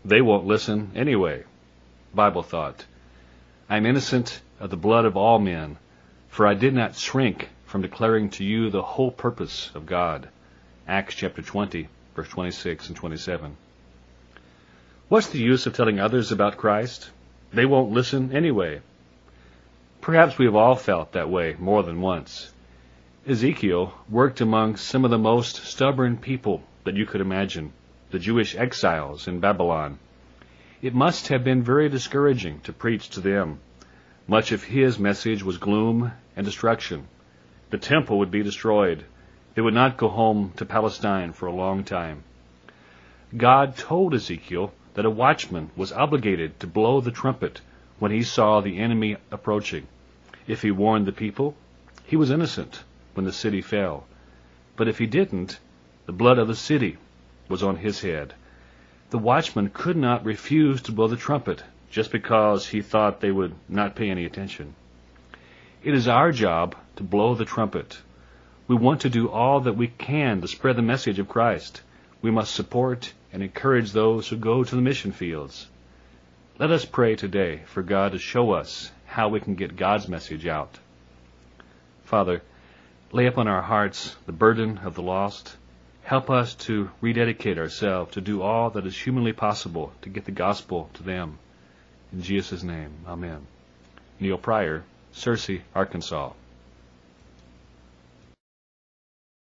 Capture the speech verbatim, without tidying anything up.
They won't listen anyway. Bible thought. I am innocent of the blood of all men, for I did not shrink from declaring to you the whole purpose of God. Acts chapter twenty, verse twenty-six and twenty-seven. What's the use of telling others about Christ? They won't listen anyway. Perhaps we have all felt that way more than once. Ezekiel worked among some of the most stubborn people that you could imagine, the Jewish exiles in Babylon. It must have been very discouraging to preach to them. Much of his message was gloom and destruction. The temple would be destroyed. They would not go home to Palestine for a long time. God told Ezekiel that a watchman was obligated to blow the trumpet when he saw the enemy approaching. If he warned the people, he was innocent when the city fell. But if he didn't, the blood of the city was on his head. The watchman could not refuse to blow the trumpet just because he thought they would not pay any attention. It is our job to blow the trumpet. We want to do all that we can to spread the message of Christ. We must support and encourage those who go to the mission fields. Let us pray today for God to show us how we can get God's message out. Father, lay upon our hearts the burden of the lost. Help us to rededicate ourselves to do all that is humanly possible to get the gospel to them. In Jesus' name, amen. Neil Pryor, Searcy, Arkansas.